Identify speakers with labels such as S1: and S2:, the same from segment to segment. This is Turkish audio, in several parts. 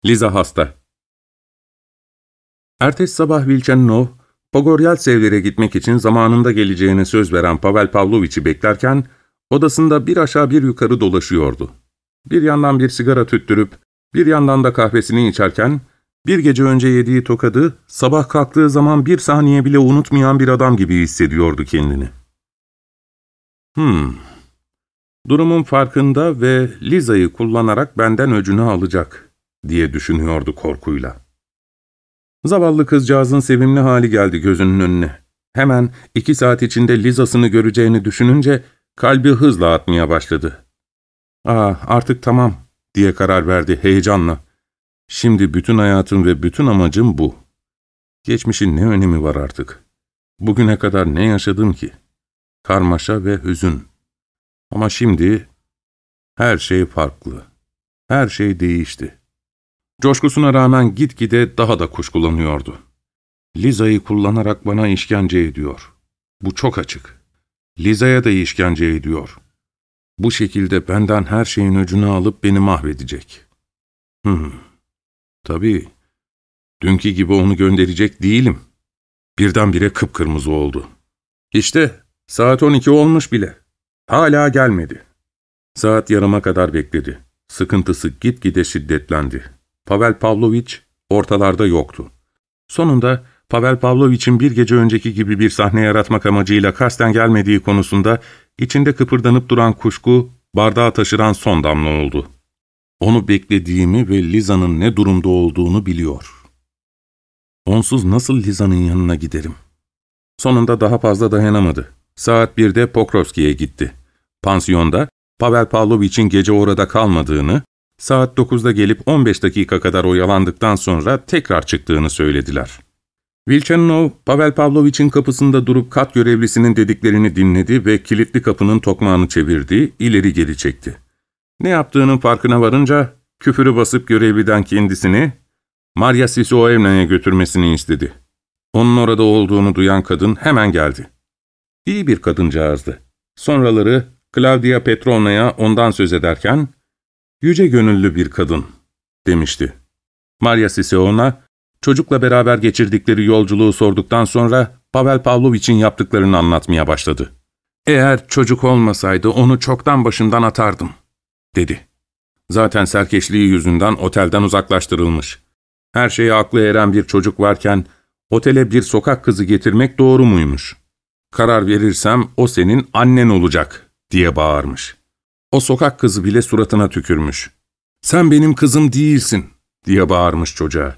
S1: Liza hasta. Ertesi sabah Vilchanov, Pogoryaltsevlere gitmek için zamanında geleceğine söz veren Pavel Pavlovich'i beklerken, odasında bir aşağı bir yukarı dolaşıyordu. Bir yandan bir sigara tüttürüp, bir yandan da kahvesini içerken, bir gece önce yediği tokadı, sabah kalktığı zaman bir saniye bile unutmayan bir adam gibi hissediyordu kendini. Durumun farkında ve Liza'yı kullanarak benden öcünü alacak, diye düşünüyordu korkuyla. Zavallı kızcağızın sevimli hali geldi gözünün önüne. Hemen 2 saat içinde Liza'sını göreceğini düşününce kalbi hızla atmaya başladı. Artık tamam, diye karar verdi heyecanla. Şimdi bütün hayatım ve bütün amacım bu. Geçmişin ne önemi var artık? Bugüne kadar ne yaşadım ki? Karmaşa ve hüzün. Ama şimdi her şey farklı. Her şey değişti. Coşkusuna rağmen gitgide daha da kuşkulanıyordu. Liza'yı kullanarak bana işkence ediyor. Bu çok açık. Liza'ya da işkence ediyor. Bu şekilde benden her şeyin öcünü alıp beni mahvedecek. Tabii, dünkü gibi onu gönderecek değilim. Birdenbire kıpkırmızı oldu. İşte saat 12 olmuş bile. Hala gelmedi. Saat yarıma kadar bekledi. Sıkıntısı gitgide şiddetlendi. Pavel Pavlovich ortalarda yoktu. Sonunda Pavel Pavlovich'in bir gece önceki gibi bir sahne yaratmak amacıyla kasten gelmediği konusunda içinde kıpırdanıp duran kuşku bardağa taşıran son damla oldu. Onu beklediğimi ve Liza'nın ne durumda olduğunu biliyor. Onsuz nasıl Liza'nın yanına giderim? Sonunda daha fazla dayanamadı. Saat 1'de Pokrovski'ye gitti. Pansiyonda Pavel Pavlovich'in gece orada kalmadığını, saat 9'da gelip 15 dakika kadar oyalandıktan sonra tekrar çıktığını söylediler. Vilchanov, Pavel Pavlovich'in kapısında durup kat görevlisinin dediklerini dinledi ve kilitli kapının tokmağını çevirdi, ileri geri çekti. Ne yaptığının farkına varınca küfürü basıp görevliden kendisini Marya Sisoevna'ya götürmesini istedi. Onun orada olduğunu duyan kadın hemen geldi. İyi bir kadıncağızdı. Sonraları Claudia Petrovna'ya ondan söz ederken, yüce gönüllü bir kadın, demişti. Marya Sisoevna, çocukla beraber geçirdikleri yolculuğu sorduktan sonra Pavel Pavlovich'in yaptıklarını anlatmaya başladı. "Eğer çocuk olmasaydı onu çoktan başından atardım," dedi. Zaten serkeşliği yüzünden otelden uzaklaştırılmış. Her şeye aklı eren bir çocuk varken otele bir sokak kızı getirmek doğru muymuş? "Karar verirsem o senin annen olacak," diye bağırmış. O sokak kızı bile suratına tükürmüş. "Sen benim kızım değilsin," diye bağırmış çocuğa.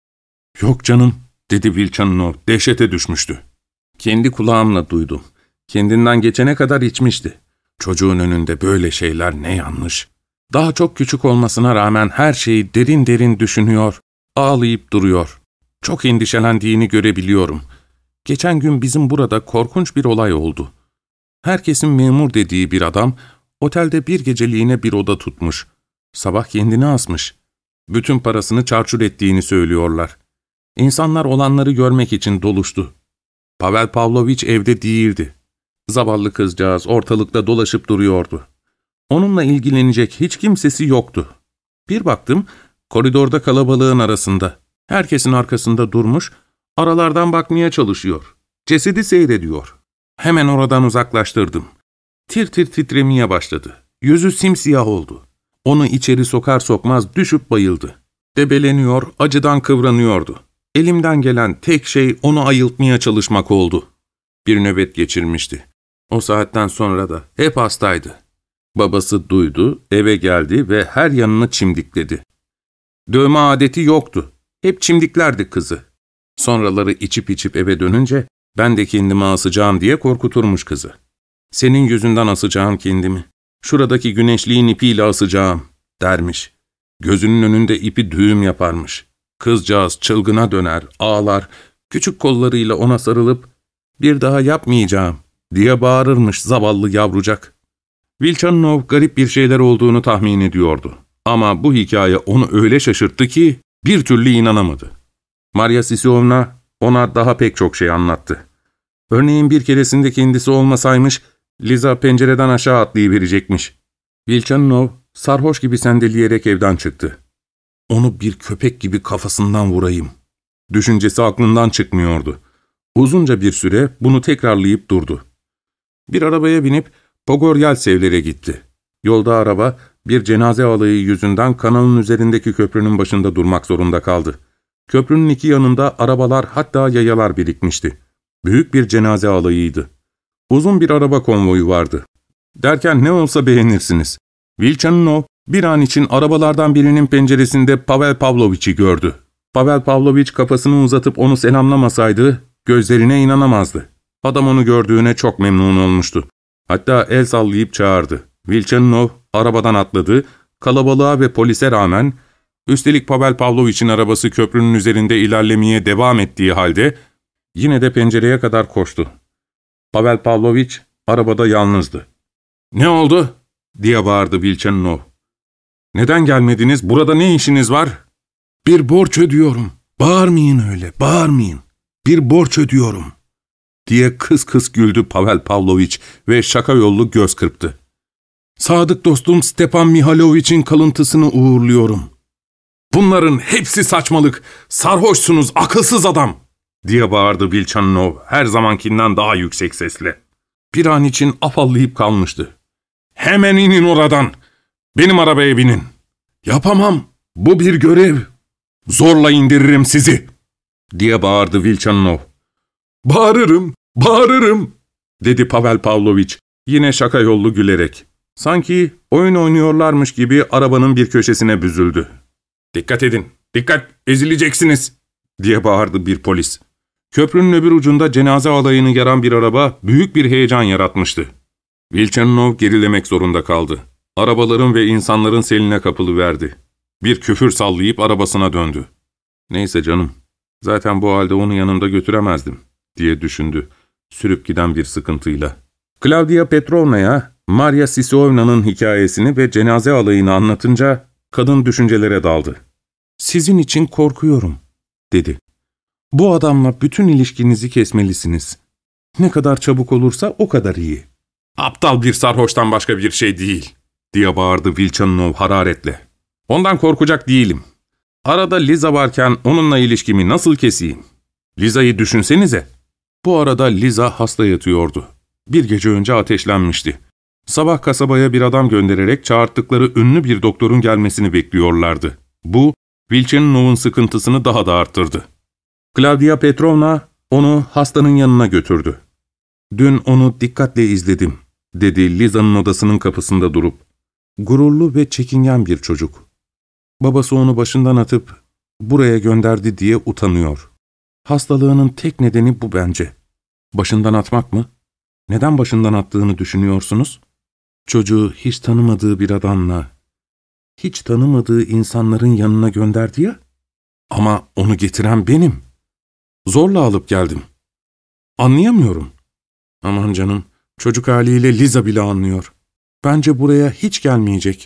S1: "Yok canım," dedi Vilchanov, dehşete düşmüştü. "Kendi kulağımla duydum. Kendinden geçene kadar içmişti. Çocuğun önünde böyle şeyler ne yanlış. Daha çok küçük olmasına rağmen her şeyi derin derin düşünüyor, ağlayıp duruyor. Çok endişelendiğini görebiliyorum. Geçen gün bizim burada korkunç bir olay oldu. Herkesin memur dediği bir adam, otelde bir geceliğine bir oda tutmuş. Sabah kendini asmış. Bütün parasını çarçur ettiğini söylüyorlar. İnsanlar olanları görmek için doluştu. Pavel Pavlovich evde değildi. Zavallı kızcağız ortalıkta dolaşıp duruyordu. Onunla ilgilenecek hiç kimsesi yoktu. Bir baktım, koridorda kalabalığın arasında. Herkesin arkasında durmuş, aralardan bakmaya çalışıyor. Cesedi seyrediyor. Hemen oradan uzaklaştırdım. Tir tir titremeye başladı. Yüzü simsiyah oldu. Onu içeri sokar sokmaz düşüp bayıldı. Debeleniyor, acıdan kıvranıyordu. Elimden gelen tek şey onu ayıltmaya çalışmak oldu. Bir nöbet geçirmişti. O saatten sonra da hep hastaydı. Babası duydu, eve geldi ve her yanını çimdikledi. Dövme adeti yoktu. Hep çimdiklerdi kızı. Sonraları içip içip eve dönünce ben de kendimi asacağım diye korkuturmuş kızı. "Senin yüzünden asacağım kendimi. Şuradaki güneşliğin ipiyle asacağım," dermiş. Gözünün önünde ipi düğüm yaparmış. Kızcağız çılgına döner, ağlar, küçük kollarıyla ona sarılıp "Bir daha yapmayacağım," diye bağırırmış zavallı yavrucak. Vilchanov garip bir şeyler olduğunu tahmin ediyordu. Ama bu hikaye onu öyle şaşırttı ki bir türlü inanamadı. Marya Sisoevna ona daha pek çok şey anlattı. Örneğin bir keresinde kendisi olmasaymış, Liza pencereden aşağı atlayıverecekmiş. Vilchanov sarhoş gibi sendeleyerek evden çıktı. onu bir köpek gibi kafasından vurayım. Düşüncesi aklından çıkmıyordu. Uzunca bir süre bunu tekrarlayıp durdu. Bir arabaya binip Pogoryeltsevler'e gitti. Yolda araba bir cenaze alayı yüzünden kanalın üzerindeki köprünün başında durmak zorunda kaldı. Köprünün iki yanında arabalar, hatta yayalar birikmişti. Büyük bir cenaze alayıydı. Uzun bir araba konvoyu vardı. Derken ne olsa beğenirsiniz. Vilchanov bir an için arabalardan birinin penceresinde Pavel Pavlovich'i gördü. Pavel Pavlovich kafasını uzatıp onu selamlamasaydı gözlerine inanamazdı. Adam onu gördüğüne çok memnun olmuştu. Hatta el sallayıp çağırdı. Vilchanov arabadan atladı, kalabalığa ve polise rağmen, üstelik Pavel Pavlovich'in arabası köprünün üzerinde ilerlemeye devam ettiği halde, yine de pencereye kadar koştu. Pavel Pavlovich arabada yalnızdı. ''Ne oldu?'' diye bağırdı Vilchanov. ''Neden gelmediniz? Burada ne işiniz var?'' ''Bir borç ödüyorum. Bağırmayın öyle, bağırmayın. Bir borç ödüyorum.'' diye kıs kıs güldü Pavel Pavlovich ve şaka yollu göz kırptı. ''Sadık dostum Stepan Mihailovich'in kalıntısını uğurluyorum.'' ''Bunların hepsi saçmalık. Sarhoşsunuz, akılsız adam!'' diye bağırdı Vilchanov her zamankinden daha yüksek sesle. Bir an için afallayıp kalmıştı. ''Hemen inin oradan. Benim arabaya binin.'' ''Yapamam. Bu bir görev. Zorla indiririm sizi.'' diye bağırdı Vilchanov. ''Bağırırım, bağırırım.'' dedi Pavel Pavlovich yine şaka yollu gülerek. Sanki oyun oynuyorlarmış gibi arabanın bir köşesine büzüldü. ''Dikkat edin, dikkat, ezileceksiniz!'' diye bağırdı bir polis. Köprünün öbür ucunda cenaze alayını yaran bir araba büyük bir heyecan yaratmıştı. Vilchanov gerilemek zorunda kaldı. Arabaların ve insanların seline kapılıverdi. Bir küfür sallayıp arabasına döndü. ''Neyse canım, zaten bu halde onu yanımda götüremezdim.'' diye düşündü, sürüp giden bir sıkıntıyla. Klavdiya Petrovna'ya Marya Sisyonovna'nın hikayesini ve cenaze alayını anlatınca kadın düşüncelere daldı. ''Sizin için korkuyorum.'' dedi. ''Bu adamla bütün ilişkinizi kesmelisiniz. Ne kadar çabuk olursa o kadar iyi.'' ''Aptal bir sarhoştan başka bir şey değil.'' diye bağırdı Vilchanov hararetle. ''Ondan korkacak değilim. Arada Liza varken onunla ilişkimi nasıl keseyim? Liza'yı düşünsenize.'' Bu arada Liza hasta yatıyordu. Bir gece önce ateşlenmişti. Sabah kasabaya bir adam göndererek çağırttıkları ünlü bir doktorun gelmesini bekliyorlardı. Bu, Vilchanov'un sıkıntısını daha da arttırdı. Klavdiya Petrovna onu hastanın yanına götürdü. ''Dün onu dikkatle izledim.'' dedi Liza'nın odasının kapısında durup. Gururlu ve çekingen bir çocuk. Babası onu başından atıp buraya gönderdi diye utanıyor. Hastalığının tek nedeni bu bence. Başından atmak mı? Neden başından attığını düşünüyorsunuz? Çocuğu hiç tanımadığı bir adamla, hiç tanımadığı insanların yanına gönderdi ya. Ama onu getiren benim. Zorla alıp geldim. Anlayamıyorum. Aman canım, çocuk haliyle Liza bile anlıyor. Bence buraya hiç gelmeyecek.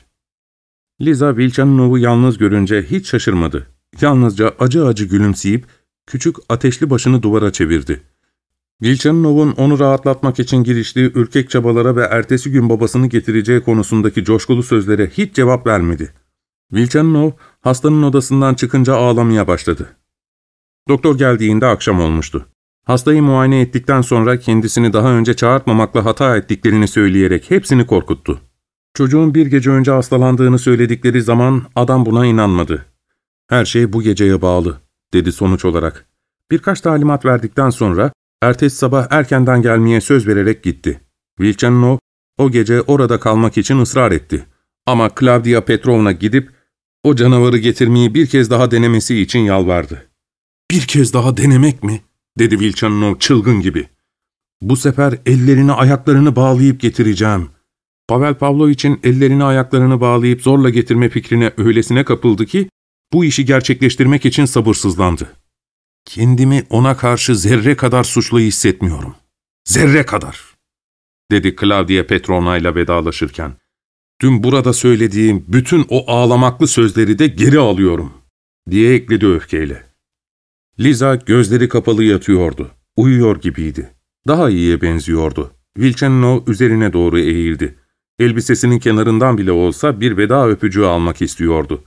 S1: Liza Vilchanov'u yalnız görünce hiç şaşırmadı. Yalnızca acı acı gülümseyip küçük ateşli başını duvara çevirdi. Vilchanov'un onu rahatlatmak için giriştiği ürkek çabalara ve ertesi gün babasını getireceği konusundaki coşkulu sözlere hiç cevap vermedi. Vilchanov hastanın odasından çıkınca ağlamaya başladı. Doktor geldiğinde akşam olmuştu. Hastayı muayene ettikten sonra kendisini daha önce çağırtmamakla hata ettiklerini söyleyerek hepsini korkuttu. Çocuğun bir gece önce hastalandığını söyledikleri zaman adam buna inanmadı. ''Her şey bu geceye bağlı.'' dedi sonuç olarak. Birkaç talimat verdikten sonra ertesi sabah erkenden gelmeye söz vererek gitti. Vilchanov o gece orada kalmak için ısrar etti. Ama Klavdiya Petrovna gidip o canavarı getirmeyi bir kez daha denemesi için yalvardı. ''Bir kez daha denemek mi?'' dedi Vilchanov çılgın gibi. ''Bu sefer ellerini ayaklarını bağlayıp getireceğim.'' Pavel Pavlovich'in ellerini ayaklarını bağlayıp zorla getirme fikrine öylesine kapıldı ki bu işi gerçekleştirmek için sabırsızlandı. ''Kendimi ona karşı zerre kadar suçlu hissetmiyorum. Zerre kadar.'' dedi Klavdiya Petrovna ile vedalaşırken. ''Dün burada söylediğim bütün o ağlamaklı sözleri de geri alıyorum.'' diye ekledi öfkeyle. Liza gözleri kapalı yatıyordu. Uyuyor gibiydi. Daha iyiye benziyordu. Vilchanov üzerine doğru eğildi. Elbisesinin kenarından bile olsa bir veda öpücüğü almak istiyordu.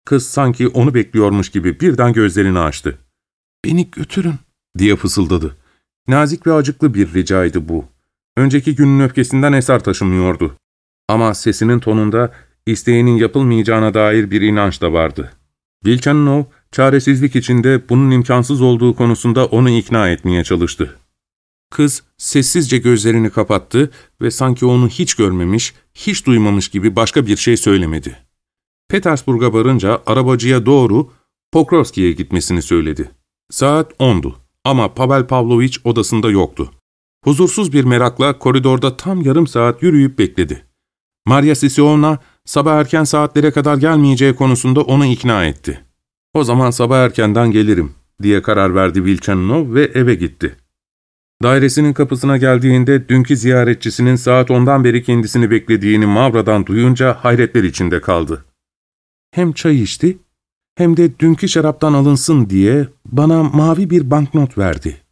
S1: Kız sanki onu bekliyormuş gibi birden gözlerini açtı. ''Beni götürün.'' diye fısıldadı. Nazik ve acıklı bir ricaydı bu. Önceki günün öfkesinden eser taşımıyordu. Ama sesinin tonunda isteğinin yapılmayacağına dair bir inanç da vardı. Vilchanov, çaresizlik içinde bunun imkansız olduğu konusunda onu ikna etmeye çalıştı. Kız sessizce gözlerini kapattı ve sanki onu hiç görmemiş, hiç duymamış gibi başka bir şey söylemedi. Petersburg'a varınca arabacıya doğru Pokrovski'ye gitmesini söyledi. Saat 10'du ama Pavel Pavlovich odasında yoktu. Huzursuz bir merakla koridorda tam yarım saat yürüyüp bekledi. Marya Sisiovna sabah erken saatlere kadar gelmeyeceği konusunda onu ikna etti. ''O zaman sabah erkenden gelirim.'' diye karar verdi Vilchanov ve eve gitti. Dairesinin kapısına geldiğinde dünkü ziyaretçisinin saat 10'dan beri kendisini beklediğini Mavra'dan duyunca hayretler içinde kaldı. Hem çay içti hem de dünkü şaraptan alınsın diye bana mavi bir banknot verdi.